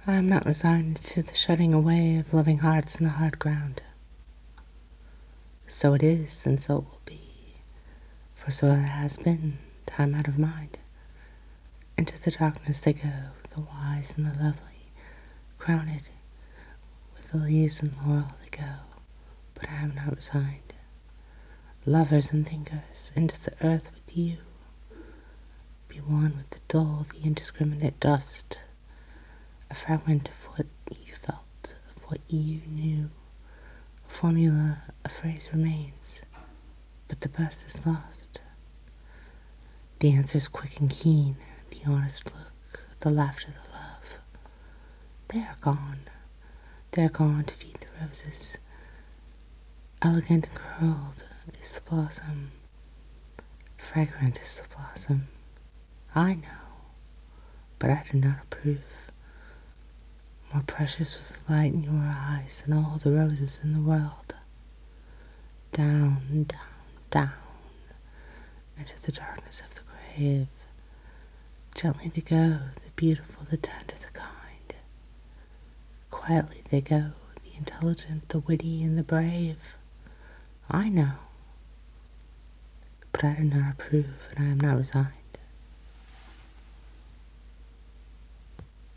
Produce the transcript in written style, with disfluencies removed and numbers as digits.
I am not resigned to the shutting away of living hearts in the hard ground. So it is, and so it will be, for so it has been, time out of mind. Into the darkness they go, the wise and the lovely, crowned with the leaves and laurel they go, but I am not resigned. Lovers and thinkers, into the earth with you, be one with the dull, the indiscriminate dust, a fragment of what you felt, of what you knew. A formula, a phrase remains, but the best is lost. The answer's quick and keen, the honest look, the laughter, the love. They are gone. They are gone to feed the roses. Elegant and curled is the blossom. Fragrant is the blossom. I know, but I do not approve. More precious was the light in your eyes than all the roses in the world. Down, down, down, into the darkness of the grave. Gently they go, the beautiful, the tender, the kind. Quietly they go, the intelligent, the witty, and the brave. I know, but I do not approve, and I am not resigned.